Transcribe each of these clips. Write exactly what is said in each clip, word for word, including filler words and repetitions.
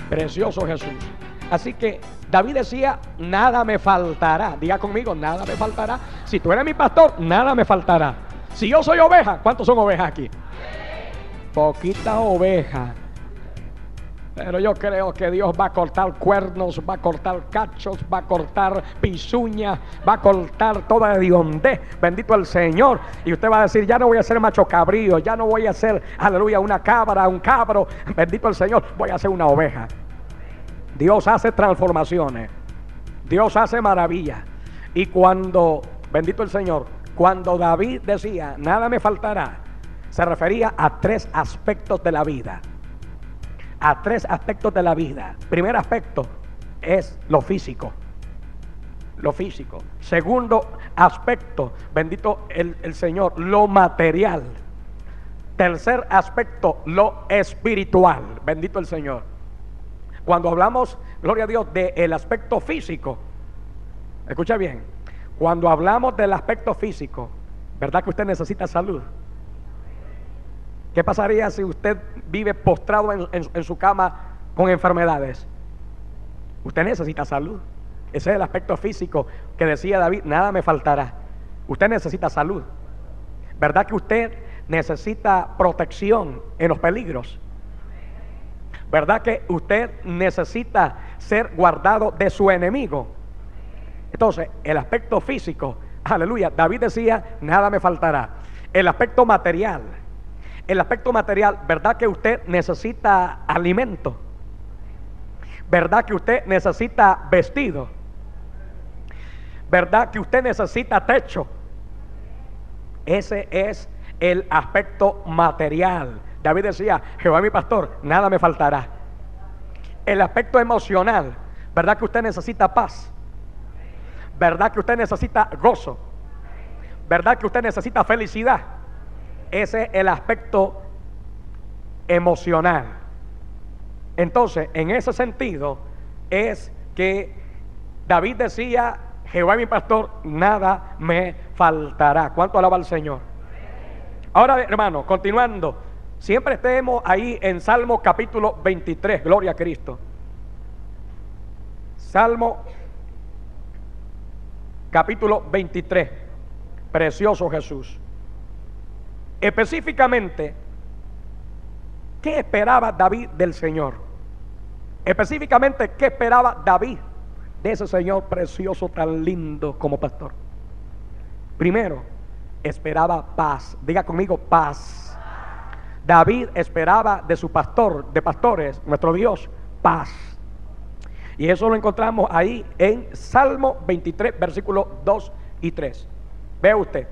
Precioso Jesús. Así que David decía, nada me faltará. Diga conmigo, nada me faltará. Si tú eres mi pastor, nada me faltará. Si yo soy oveja, ¿cuántos son ovejas aquí? Poquitas ovejas. Pero yo creo que Dios va a cortar cuernos, va a cortar cachos, va a cortar pisuñas, va a cortar toda hediondez. Bendito el Señor. Y usted va a decir, ya no voy a ser macho cabrío, ya no voy a ser, aleluya, una cabra, un cabro. Bendito el Señor, voy a ser una oveja. Dios hace transformaciones. Dios hace maravillas. Y cuando, bendito el Señor, cuando David decía, nada me faltará, se refería a tres aspectos de la vida. A tres aspectos de la vida. Primer aspecto es lo físico. Lo físico. Segundo aspecto, bendito el, el Señor, lo material. Tercer aspecto, lo espiritual. Bendito el Señor. Cuando hablamos, gloria a Dios, del aspecto físico, escucha bien, cuando hablamos del aspecto físico, ¿verdad que usted necesita salud? ¿Qué pasaría si usted vive postrado en, en, en su cama con enfermedades? Usted necesita salud. Ese es el aspecto físico que decía David, nada me faltará. Usted necesita salud. ¿Verdad que usted necesita protección en los peligros? ¿Verdad que usted necesita ser guardado de su enemigo? Entonces, el aspecto físico, aleluya, David decía, nada me faltará. El aspecto material, el aspecto material, ¿verdad que usted necesita alimento? ¿Verdad que usted necesita vestido? ¿Verdad que usted necesita techo? Ese es el aspecto material. David decía, Jehová mi pastor, nada me faltará. El aspecto emocional, ¿verdad que usted necesita paz? ¿Verdad que usted necesita gozo? ¿Verdad que usted necesita felicidad? Ese es el aspecto emocional. Entonces, en ese sentido, es que David decía, Jehová mi pastor, nada me faltará. ¿Cuánto alaba al Señor? Ahora, hermano, continuando, siempre estemos ahí en Salmo capítulo veintitrés, gloria a Cristo. Salmo capítulo veintitrés, precioso Jesús. Específicamente, ¿qué esperaba David del Señor? Específicamente, ¿qué esperaba David de ese Señor precioso, tan lindo como pastor? Primero, esperaba paz. Diga conmigo, paz. David esperaba de su pastor, de pastores, nuestro Dios, paz. Y eso lo encontramos ahí en Salmo veintitrés, versículos dos y tres. Ve usted.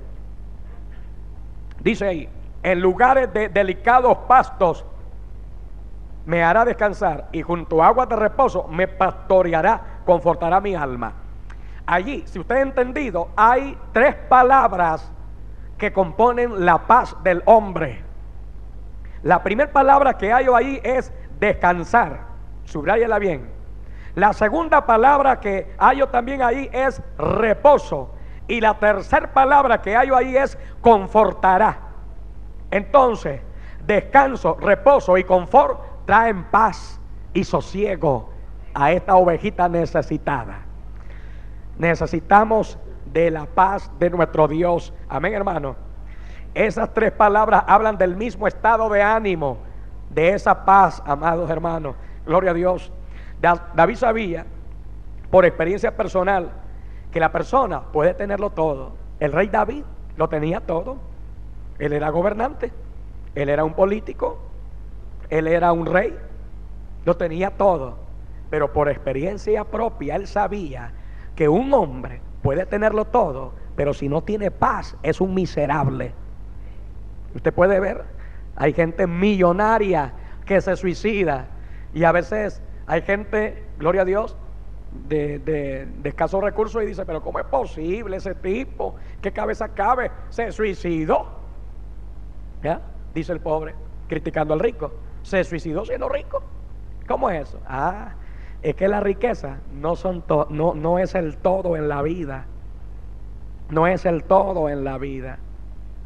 Dice ahí, en lugares de delicados pastos me hará descansar, y junto a aguas de reposo me pastoreará, confortará mi alma. Allí, si usted ha entendido, hay tres palabras que componen la paz del hombre. La primera palabra que hay ahí es descansar, subráyela bien. La segunda palabra que hay también ahí es reposo. Y la tercera palabra que hay ahí es confortará. Entonces, descanso, reposo y confort traen paz y sosiego a esta ovejita necesitada. Necesitamos de la paz de nuestro Dios. Amén, hermano. Esas tres palabras hablan del mismo estado de ánimo, de esa paz, amados hermanos. Gloria a Dios. David sabía, por experiencia personal, que la persona puede tenerlo todo. El rey David lo tenía todo. Él era gobernante, él era un político, él era un rey, lo tenía todo. Pero por experiencia propia, él sabía que un hombre puede tenerlo todo, pero si no tiene paz, es un miserable. Usted puede ver, hay gente millonaria que se suicida, y a veces hay gente, gloria a Dios, de, de, de escasos recursos, y dice, pero ¿cómo es posible ese tipo? ¿Qué cabeza cabe? Se suicidó. ¿Ya? Dice el pobre, criticando al rico. Se suicidó siendo rico. ¿Cómo es eso? Ah, es que la riqueza no, son to, no, no es el todo en la vida. No es el todo en la vida.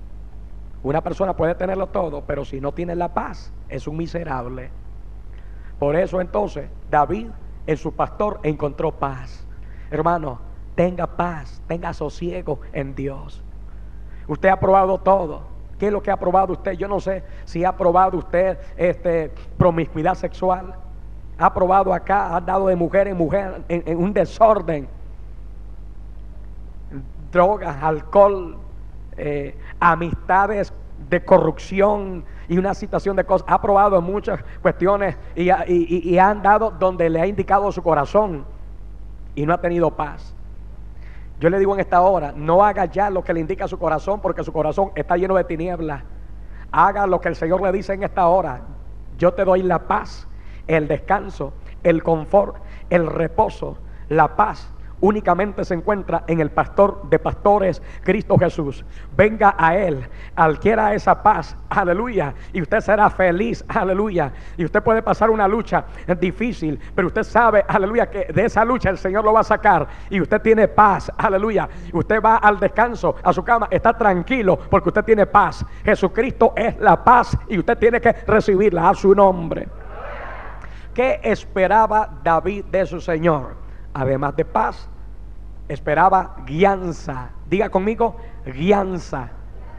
Una persona puede tenerlo todo, pero si no tiene la paz, es un miserable. Por eso entonces David en su pastor encontró paz. Hermano, tenga paz, tenga sosiego en Dios. Usted ha probado todo. ¿Qué es lo que ha probado usted? Yo no sé si ha probado usted este, promiscuidad sexual. Ha probado acá, ha andado de mujer en mujer en, en un desorden. Drogas, alcohol, eh, amistades de corrupción y una situación de cosas. Ha probado muchas cuestiones y ha, y, y ha andado donde le ha indicado su corazón y no ha tenido paz. Yo le digo en esta hora, no haga ya lo que le indica su corazón, porque su corazón está lleno de tinieblas. Haga lo que el Señor le dice en esta hora. Yo te doy la paz, el descanso, el confort, el reposo. La paz únicamente se encuentra en el pastor de pastores, Cristo Jesús. Venga a Él, adquiera esa paz, aleluya, y usted será feliz, aleluya. Y usted puede pasar una lucha difícil, pero usted sabe, aleluya, que de esa lucha el Señor lo va a sacar y usted tiene paz, aleluya. Usted va al descanso, a su cama, está tranquilo porque usted tiene paz. Jesucristo es la paz y usted tiene que recibirla a su nombre. ¿Qué esperaba David de su Señor? Además de paz, esperaba guianza. Diga conmigo, guianza.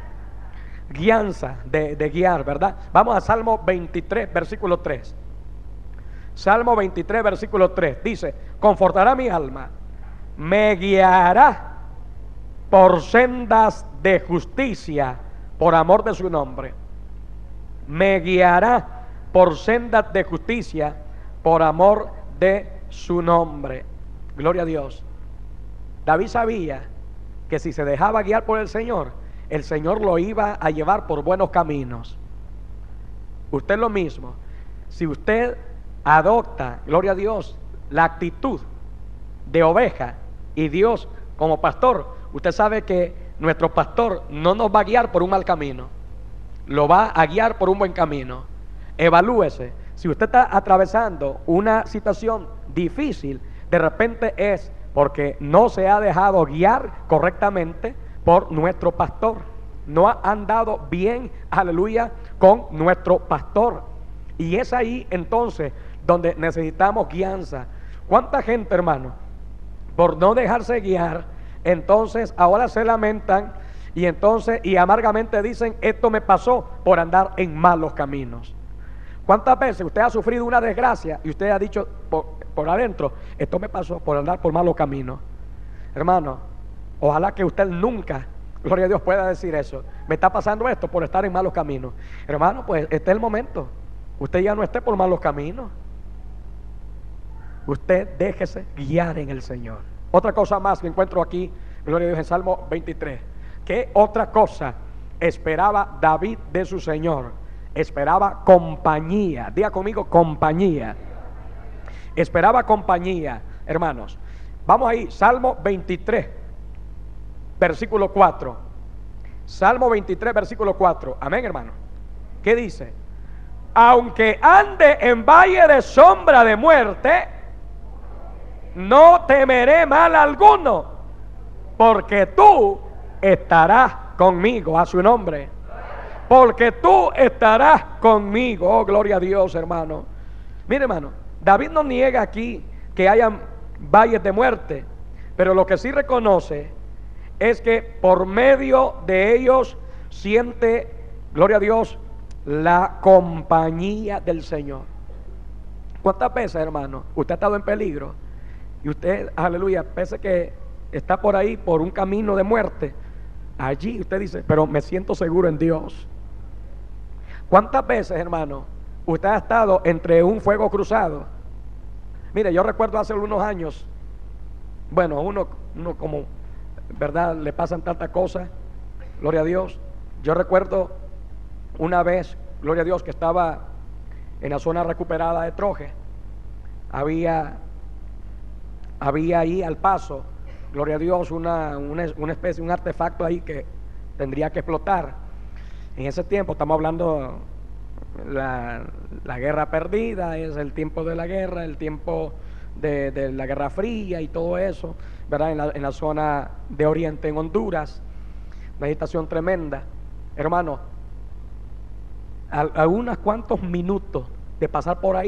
Guianza de, de guiar, ¿verdad? Vamos a Salmo veintitrés, versículo tres. Salmo veintitrés, versículo tres. Dice, confortará mi alma, me guiará por sendas de justicia, por amor de su nombre. Me guiará por sendas de justicia, por amor de su nombre. Gloria a Dios. David sabía que si se dejaba guiar por el Señor, el Señor lo iba a llevar por buenos caminos. Usted lo mismo. Si usted adopta, gloria a Dios, la actitud de oveja y Dios como pastor, usted sabe que nuestro pastor no nos va a guiar por un mal camino, lo va a guiar por un buen camino. Evalúese. Si usted está atravesando una situación difícil, de repente es porque no se ha dejado guiar correctamente por nuestro pastor. No ha andado bien, aleluya, con nuestro pastor. Y es ahí entonces donde necesitamos guianza. ¿Cuánta gente, hermano, por no dejarse guiar, entonces ahora se lamentan y entonces y amargamente dicen, esto me pasó por andar en malos caminos? ¿Cuántas veces usted ha sufrido una desgracia y usted ha dicho por, por adentro, esto me pasó por andar por malos caminos? Hermano, ojalá que usted nunca, gloria a Dios, pueda decir eso. Me está pasando esto por estar en malos caminos. Hermano, pues este es el momento. Usted ya no esté por malos caminos. Usted déjese guiar en el Señor. Otra cosa más que encuentro aquí, gloria a Dios, en Salmo veintitrés. ¿Qué otra cosa esperaba David de su Señor? Esperaba compañía. Diga conmigo, compañía. Esperaba compañía, hermanos. Vamos ahí, Salmo veintitrés, versículo cuatro. Salmo veintitrés, versículo cuatro. Amén, hermano. ¿Qué dice? Aunque ande en valle de sombra de muerte, no temeré mal alguno, porque tú estarás conmigo. A su nombre. Porque tú estarás conmigo. Oh, gloria a Dios, hermano. Mire, hermano, David no niega aquí que hayan valles de muerte, pero lo que sí reconoce es que por medio de ellos siente, gloria a Dios, la compañía del Señor. ¿Cuántas veces, hermano, usted ha estado en peligro y usted, aleluya, pese que está por ahí por un camino de muerte, allí usted dice, pero me siento seguro en Dios? ¿Cuántas veces, hermano, usted ha estado entre un fuego cruzado? Mire, yo recuerdo hace unos años, bueno, uno, uno como, ¿verdad? Le pasan tantas cosas, gloria a Dios. Yo recuerdo una vez, gloria a Dios, que estaba en la zona recuperada de Troje. Había, había ahí al paso, gloria a Dios, una, una, una especie, un artefacto ahí que tendría que explotar. En ese tiempo, estamos hablando la, la guerra perdida, es el tiempo de la guerra, el tiempo de, de la Guerra Fría y todo eso, ¿verdad? En la, en la zona de Oriente, en Honduras, una agitación tremenda. Hermano, a, a unos cuantos minutos de pasar por ahí,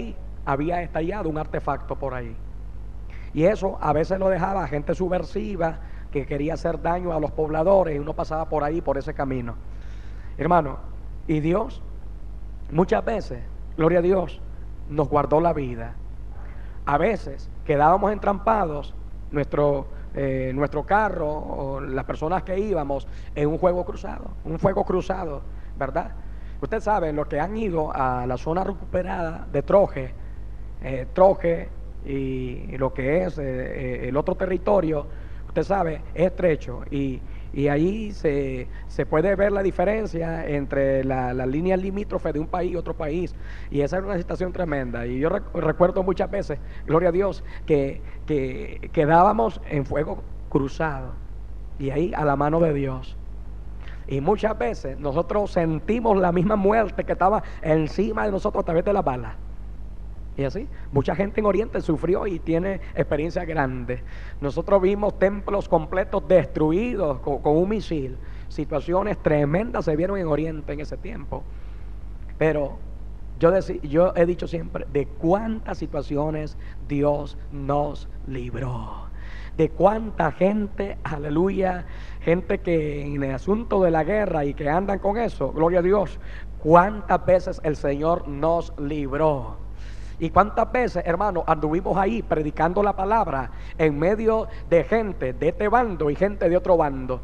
había estallado un artefacto por ahí. Y eso a veces lo dejaba gente subversiva que quería hacer daño a los pobladores, y uno pasaba por ahí, por ese camino. Hermano, y Dios, muchas veces, gloria a Dios, nos guardó la vida. A veces quedábamos entrampados, nuestro, eh, nuestro carro o las personas que íbamos, en un fuego cruzado, un fuego cruzado, ¿verdad? Usted sabe, los que han ido a la zona recuperada de Troje, eh, Troje y, y lo que es eh, eh, el otro territorio, usted sabe, es estrecho, y, y ahí se, se puede ver la diferencia entre la, la línea limítrofe de un país y otro país, y esa era una situación tremenda. Y yo rec recuerdo muchas veces, gloria a Dios, que, que quedábamos en fuego cruzado, y ahí a la mano de Dios. Y muchas veces nosotros sentimos la misma muerte que estaba encima de nosotros a través de la bala. Y así, mucha gente en Oriente sufrió y tiene experiencias grandes. Nosotros vimos templos completos destruidos con, con un misil. Situaciones tremendas se vieron en Oriente en ese tiempo. Pero yo, decí, yo he dicho siempre, de cuántas situaciones Dios nos libró. De cuánta gente, aleluya, gente que en el asunto de la guerra y que andan con eso, gloria a Dios, cuántas veces el Señor nos libró. Y cuántas veces, hermano, anduvimos ahí predicando la palabra en medio de gente de este bando y gente de otro bando.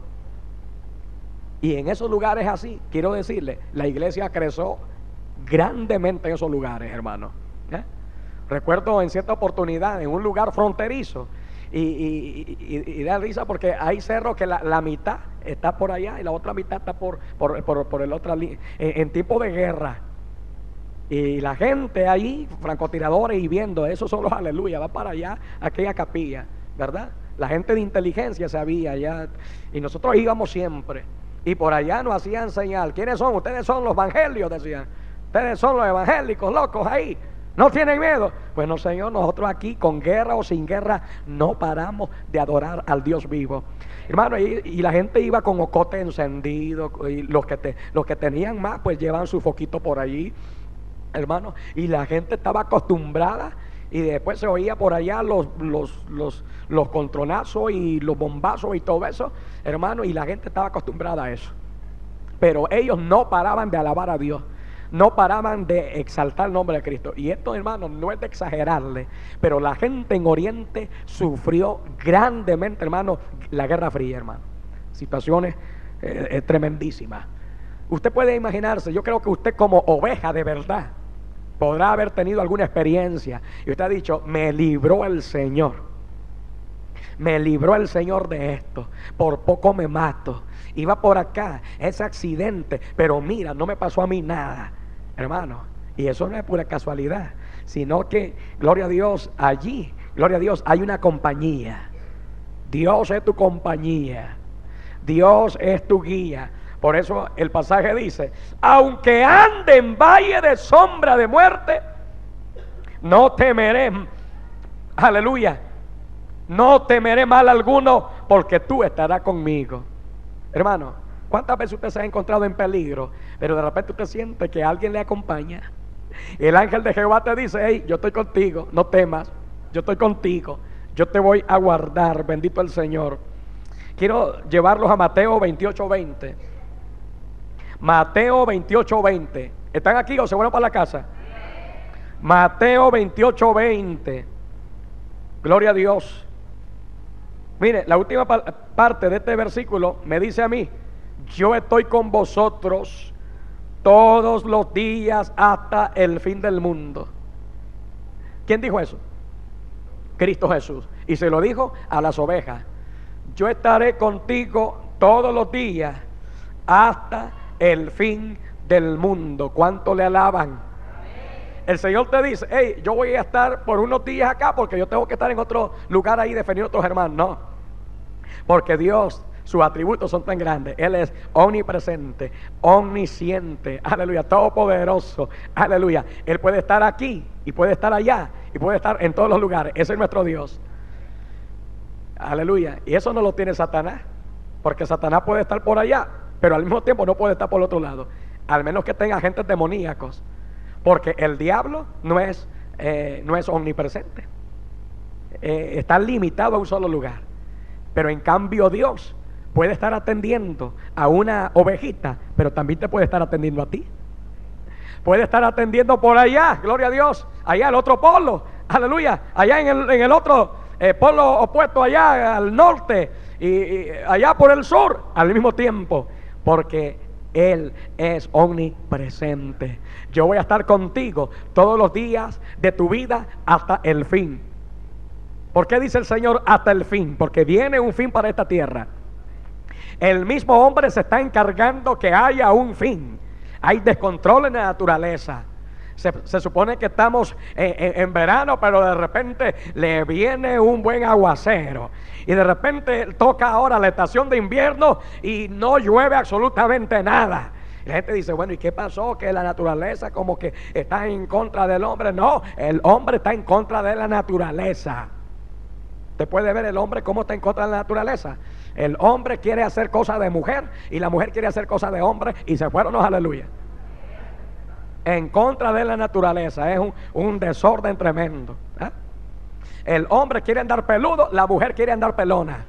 Y en esos lugares así, quiero decirle, la iglesia creció grandemente en esos lugares, hermano. ¿Eh? Recuerdo en cierta oportunidad en un lugar fronterizo, y, y, y, y da risa porque hay cerros que la, la mitad está por allá y la otra mitad está por, por, por, por el otro, en, en tiempo de guerra. Y la gente ahí, francotiradores y viendo, esos son los aleluya, va para allá, aquella capilla, ¿verdad? La gente de inteligencia sabía ya, y nosotros íbamos siempre, y por allá nos hacían señal. ¿Quiénes son? Ustedes son los evangelios, decían. Ustedes son los evangélicos, locos ahí. ¿No tienen miedo? Pues no, Señor, nosotros aquí, con guerra o sin guerra, no paramos de adorar al Dios vivo. Hermano, y, y la gente iba con ocote encendido, y los que, te, los que tenían más, pues llevan su foquito por allí, hermano, y la gente estaba acostumbrada, y después se oía por allá los, los, los, los contronazos y los bombazos y todo eso, hermano, y la gente estaba acostumbrada a eso. Pero ellos no paraban de alabar a Dios, no paraban de exaltar el nombre de Cristo. Y esto, hermano, no es de exagerarle, pero la gente en Oriente sufrió grandemente, hermano, la Guerra Fría, hermano. Situaciones eh, eh, tremendísimas. Usted puede imaginarse, yo creo que usted como oveja de verdad podrá haber tenido alguna experiencia y usted ha dicho, me libró el Señor, me libró el Señor de esto, por poco me mato, iba por acá, ese accidente, pero mira, no me pasó a mí nada, hermano. Y eso no es pura casualidad, sino que, gloria a Dios, allí, gloria a Dios, hay una compañía. Dios es tu compañía, Dios es tu guía. Por eso el pasaje dice, aunque ande en valle de sombra de muerte, no temeré, aleluya, no temeré mal alguno, porque tú estarás conmigo. Hermano, ¿cuántas veces usted se ha encontrado en peligro, pero de repente usted siente que alguien le acompaña? El ángel de Jehová te dice, hey, yo estoy contigo, no temas, yo estoy contigo, yo te voy a guardar, bendito el Señor. Quiero llevarlos a Mateo veintiocho veinte. Mateo veintiocho veinte. ¿Están aquí o se fueron para la casa? Mateo veintiocho veinte. Gloria a Dios. Mire, la última pa parte de este versículo me dice a mí, yo estoy con vosotros todos los días hasta el fin del mundo. ¿Quién dijo eso? Cristo Jesús. Y se lo dijo a las ovejas. Yo estaré contigo todos los días hasta el fin del mundo. ¿Cuánto le alaban? El Señor te dice, hey, yo voy a estar por unos días acá porque yo tengo que estar en otro lugar ahí defendiendo a otros hermanos. No, porque Dios, sus atributos son tan grandes. Él es omnipresente, omnisciente, aleluya, todopoderoso, aleluya. Él puede estar aquí y puede estar allá y puede estar en todos los lugares. Ese es nuestro Dios, aleluya. Y eso no lo tiene Satanás, porque Satanás puede estar por allá, pero al mismo tiempo no puede estar por el otro lado, al menos que tenga agentes demoníacos, porque el diablo no es eh, no es omnipresente. Eh, está limitado a un solo lugar. Pero en cambio Dios puede estar atendiendo a una ovejita, pero también te puede estar atendiendo a ti. Puede estar atendiendo por allá, gloria a Dios, allá al otro polo, aleluya, allá en el, en el otro eh, polo opuesto, allá al norte y, y allá por el sur, al mismo tiempo, porque Él es omnipresente. Yo voy a estar contigo todos los días de tu vida hasta el fin. ¿Por qué dice el Señor hasta el fin? Porque viene un fin para esta tierra. El mismo hombre se está encargando que haya un fin. Hay descontrol en la naturaleza. Se, se supone que estamos en, en, en verano, pero de repente le viene un buen aguacero. Y de repente toca ahora la estación de invierno y no llueve absolutamente nada. Y la gente dice, bueno, ¿y qué pasó? Que la naturaleza como que está en contra del hombre. No, el hombre está en contra de la naturaleza. Usted puede ver el hombre cómo está en contra de la naturaleza. El hombre quiere hacer cosas de mujer y la mujer quiere hacer cosas de hombre y se fueron los aleluya. En contra de la naturaleza. Es un, un desorden tremendo. ¿eh? El hombre quiere andar peludo, la mujer quiere andar pelona.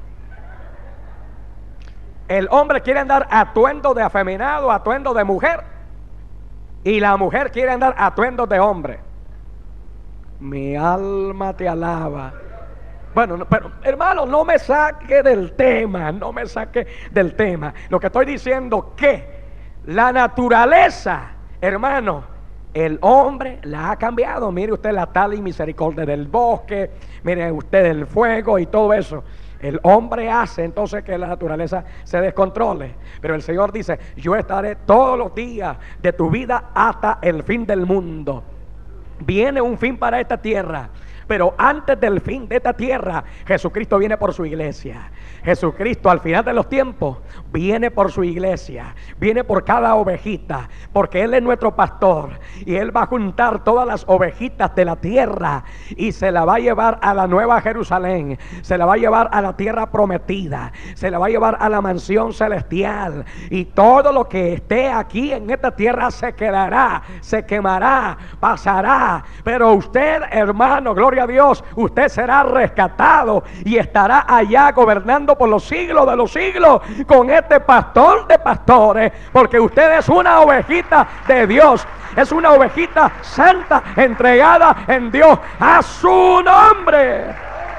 El hombre quiere andar atuendo de afeminado, atuendo de mujer, y la mujer quiere andar atuendo de hombre. Mi alma te alaba. Bueno, no, pero hermano, no me saque del tema, no me saque del tema. Lo que estoy diciendo que la naturaleza, hermano, el hombre la ha cambiado. Mire usted la tal y misericordia del bosque, mire usted el fuego y todo eso. El hombre hace entonces que la naturaleza se descontrole. Pero el Señor dice, yo estaré todos los días de tu vida hasta el fin del mundo. Viene un fin para esta tierra. Pero antes del fin de esta tierra, Jesucristo viene por su iglesia. Jesucristo al final de los tiempos viene por su iglesia. Viene por cada ovejita, porque Él es nuestro pastor. Y Él va a juntar todas las ovejitas de la tierra y se la va a llevar a la nueva Jerusalén. Se la va a llevar a la tierra prometida. Se la va a llevar a la mansión celestial. Y todo lo que esté aquí en esta tierra se quedará, se quemará, pasará. Pero usted, hermano, gloria a Dios, usted será rescatado y estará allá gobernando por los siglos de los siglos con este pastor de pastores, porque usted es una ovejita de Dios, es una ovejita santa entregada en Dios a su nombre.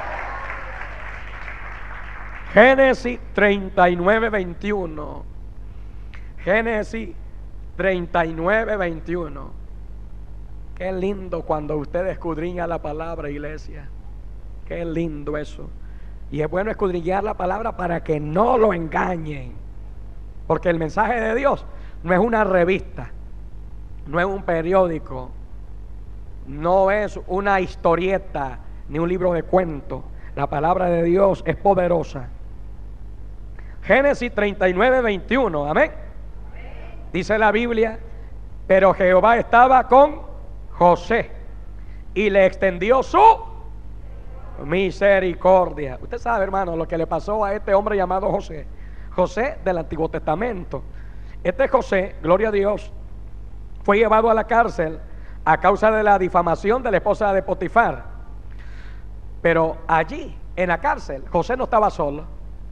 Génesis treinta y nueve, veintiuno. Génesis treinta y nueve, veintiuno. Qué lindo cuando usted escudriña la palabra, iglesia. Qué lindo eso. Y es bueno escudriñar la palabra para que no lo engañen. Porque el mensaje de Dios no es una revista, no es un periódico, no es una historieta, ni un libro de cuentos. La palabra de Dios es poderosa. Génesis treinta y nueve, veintiuno. Amén. Dice la Biblia, pero Jehová estaba con José y le extendió su misericordia. Usted sabe, hermano, lo que le pasó a este hombre llamado José. José del Antiguo Testamento. Este José, gloria a Dios, fue llevado a la cárcel a causa de la difamación de la esposa de Potifar. Pero allí, en la cárcel, José no estaba solo,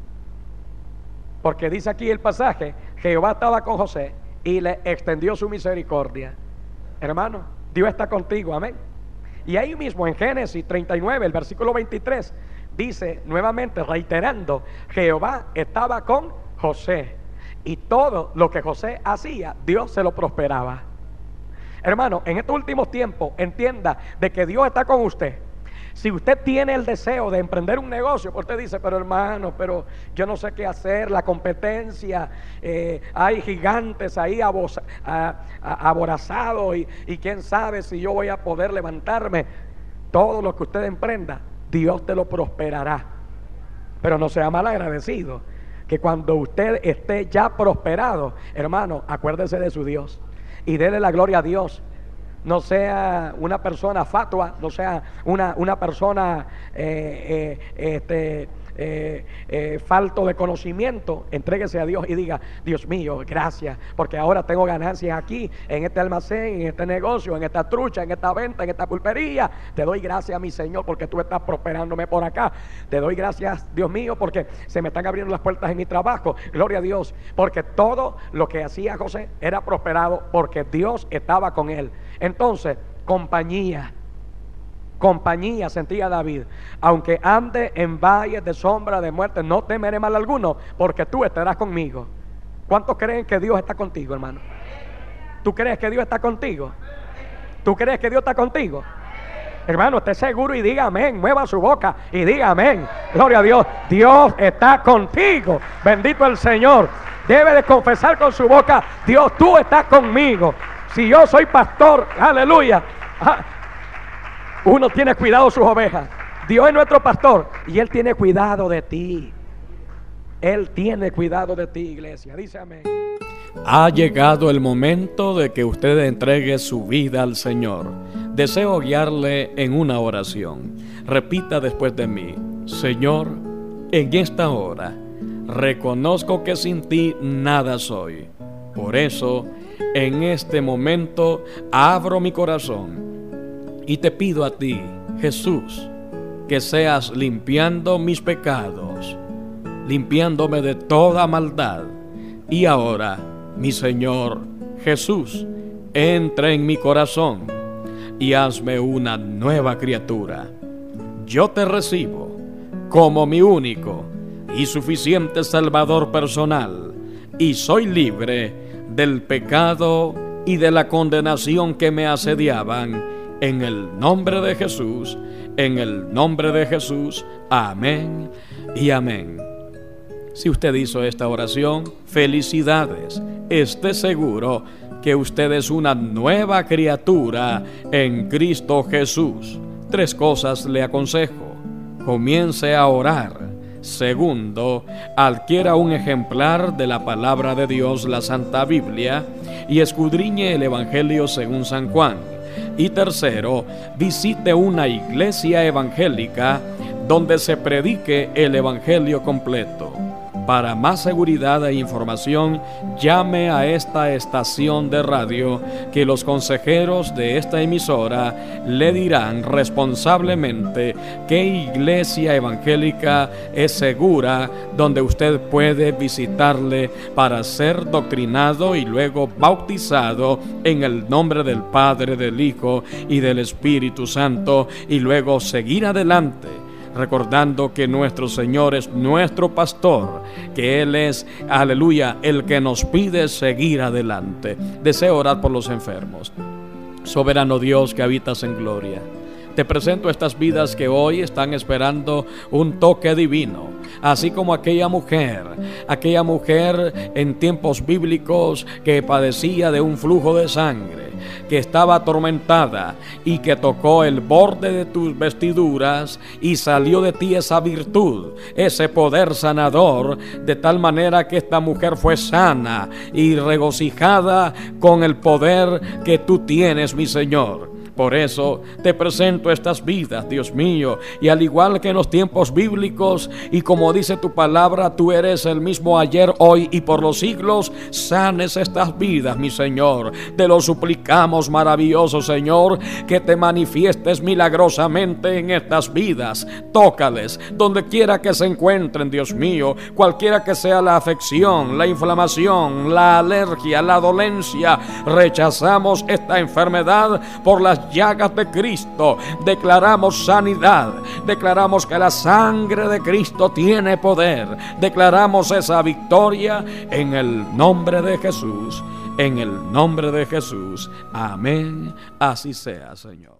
porque dice aquí el pasaje, Jehová estaba con José y le extendió su misericordia. Hermano, Dios está contigo, amén. Y ahí mismo en Génesis treinta y nueve, el versículo veintitrés, dice nuevamente, reiterando, Jehová estaba con José y todo lo que José hacía, Dios se lo prosperaba. Hermano, en estos últimos tiempos, entienda de que Dios está con usted. Si usted tiene el deseo de emprender un negocio, pues usted dice, pero hermano, pero yo no sé qué hacer, la competencia, eh, hay gigantes ahí aboza, a, a, aborazados y, y quién sabe si yo voy a poder levantarme. Todo lo que usted emprenda, Dios te lo prosperará. Pero no sea mal agradecido, que cuando usted esté ya prosperado, hermano, acuérdese de su Dios y déle la gloria a Dios. No sea una persona fatua, no sea una, una persona eh, eh, este, eh, eh, falto de conocimiento, entréguese a Dios y diga: Dios mío, gracias, porque ahora tengo ganancias aquí, en este almacén, en este negocio, en esta trucha, en esta venta, en esta pulpería. Te doy gracias, mi Señor, porque tú estás prosperándome por acá. Te doy gracias, Dios mío, porque se me están abriendo las puertas en mi trabajo. Gloria a Dios, porque todo lo que hacía José era prosperado porque Dios estaba con él. Entonces, compañía. Compañía sentía David. Aunque ande en valles de sombra de muerte, no temeré mal alguno, porque tú estarás conmigo. ¿Cuántos creen que Dios está contigo, hermano? ¿Tú crees que Dios está contigo? ¿Tú crees que Dios está contigo? Hermano, esté seguro y diga amén. Mueva su boca y diga amén. Gloria a Dios. Dios está contigo. Bendito el Señor. Debe de confesar con su boca: Dios, tú estás conmigo. Si yo soy pastor, aleluya, uno tiene cuidado de sus ovejas. Dios es nuestro pastor y Él tiene cuidado de ti. Él tiene cuidado de ti, iglesia. Dice amén. Ha llegado el momento de que usted entregue su vida al Señor. Deseo guiarle en una oración. Repita después de mí: Señor, en esta hora reconozco que sin ti nada soy. Por eso, en este momento abro mi corazón y te pido a ti, Jesús, que seas limpiando mis pecados, limpiándome de toda maldad. Y ahora, mi Señor Jesús, entra en mi corazón y hazme una nueva criatura. Yo te recibo como mi único y suficiente Salvador personal, y soy libre del pecado y de la condenación que me asediaban. En el nombre de Jesús, en el nombre de Jesús, amén y amén. Si usted hizo esta oración, felicidades. Esté seguro que usted es una nueva criatura en Cristo Jesús. Tres cosas le aconsejo: comience a orar. Segundo, adquiera un ejemplar de la palabra de Dios, la Santa Biblia, y escudriñe el Evangelio según San Juan. Y tercero, visite una iglesia evangélica donde se predique el Evangelio completo. Para más seguridad e información, llame a esta estación de radio, que los consejeros de esta emisora le dirán responsablemente qué iglesia evangélica es segura donde usted puede visitarle para ser doctrinado y luego bautizado en el nombre del Padre, del Hijo y del Espíritu Santo, y luego seguir adelante, recordando que nuestro Señor es nuestro pastor, que Él es, aleluya, el que nos pide seguir adelante. Deseo orar por los enfermos. Soberano Dios que habitas en gloria, te presento estas vidas que hoy están esperando un toque divino, así como aquella mujer, aquella mujer en tiempos bíblicos que padecía de un flujo de sangre, que estaba atormentada y que tocó el borde de tus vestiduras y salió de ti esa virtud, ese poder sanador, de tal manera que esta mujer fue sana y regocijada con el poder que tú tienes, mi Señor. Por eso te presento estas vidas, Dios mío, y al igual que en los tiempos bíblicos, y como dice tu palabra, tú eres el mismo ayer, hoy y por los siglos, sanes estas vidas, mi Señor. Te lo suplicamos, maravilloso Señor, que te manifiestes milagrosamente en estas vidas. Tócales donde quiera que se encuentren, Dios mío, cualquiera que sea la afección, la inflamación, la alergia, la dolencia. Rechazamos esta enfermedad por las llagas de Cristo. Declaramos sanidad, declaramos que la sangre de Cristo tiene poder, declaramos esa victoria en el nombre de Jesús, en el nombre de Jesús. Amén. Así sea, Señor.